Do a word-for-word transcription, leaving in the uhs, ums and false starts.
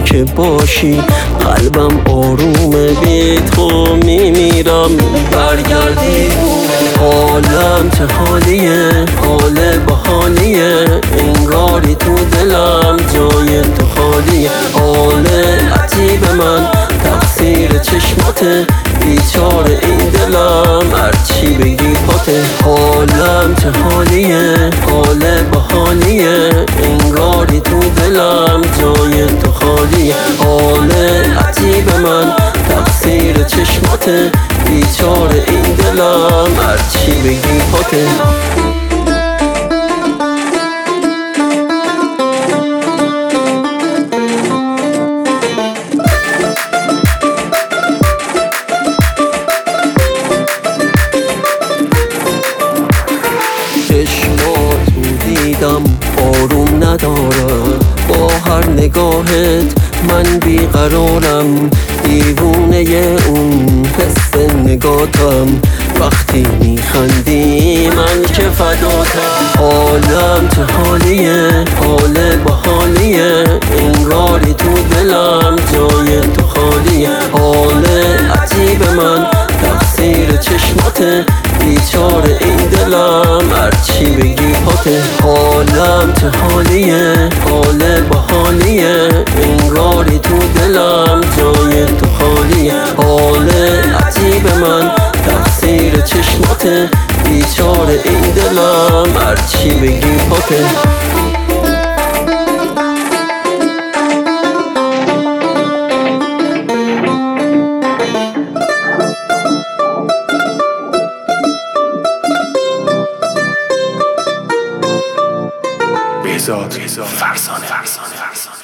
که باشی. قلبم آرومه بی تو میمیرم برگردی. حالم چه حالیه، حال بحالیه، انگاری تو دلم جای تو خالیه. حال عجیب من تقصیر چشماته، بیچاره این دلم هرچی بگی پاته. حالم چه حالیه، حال بحالیه، انگاری تو دلم جای تو خالیه. حال عجیب من تقصیر چشماته، بیچاره این دلم هرچی بگی پاته. چشماتو دیدم آروم ندارم، با هر نگاهت من بیقرارم. دیوونه اون حس نگاتم، وقتی میخندی من که فداتم. حالم چه حالیه، حال بحالیه، انگاری تو دلم جای تو خالیه. حال عجیب من تقصیر چشماته، بیچاره این دلم هرچی بگی پاته. حالم چه حالیه، حال بحالیه، انگاری تو دلم جای تو خالیه. حال عجیب من تقصیر چشماته، بیچاره این دلم هرچی بگی پاته. بهزاد فرزانه.